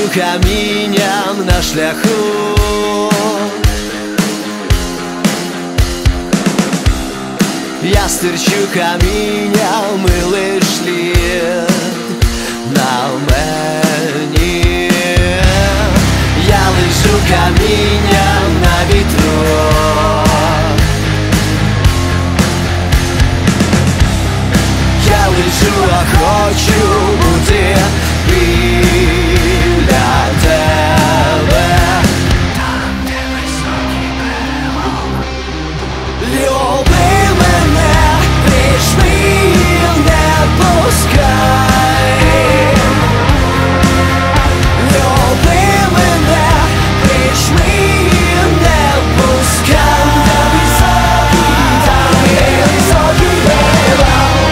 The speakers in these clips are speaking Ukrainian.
камінням на шляху. Я стирчу камінням і лиш слід на мені. Я лишу камінням на вітру. Я лишу, а хочу бути біля тебе. Там, де високий перелом. Люби мене, прижми, не пускай. Люби мене, прижми, не пускай. Там, де високий перелом.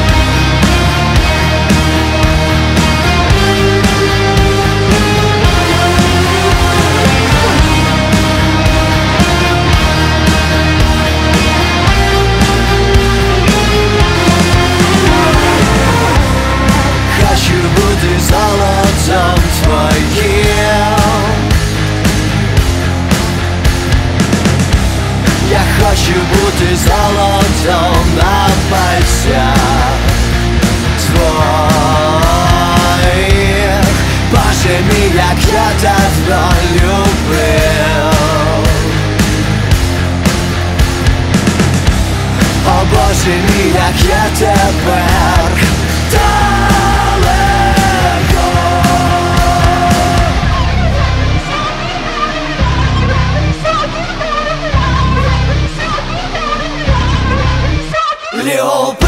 Хочу бути золотом твоїм. Я хочу бути золотом на пальцях твоїх. Боже мій, як я давно любив. О Боже мій, як я тепер далеко. Люби